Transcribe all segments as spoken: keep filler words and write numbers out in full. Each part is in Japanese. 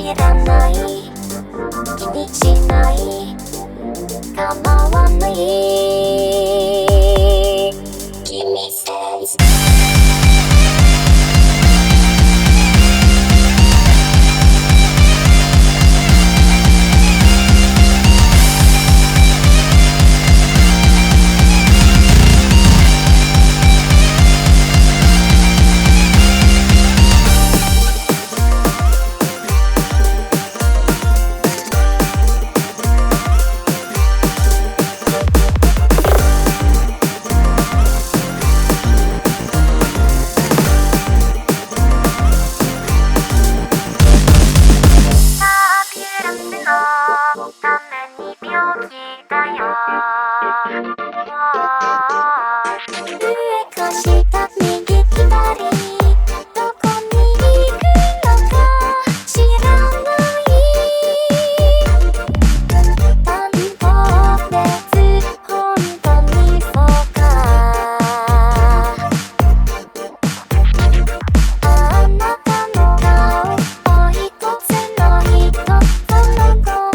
らない気にしない構わない君さえために病気だよ上か下右左どこに行くのか知らない担保別本当にそうかあなたの顔お一つの人その子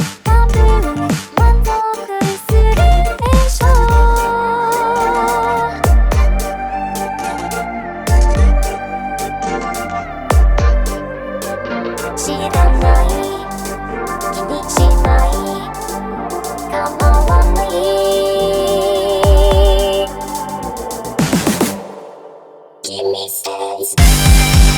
知らない気にしない構わない君さえ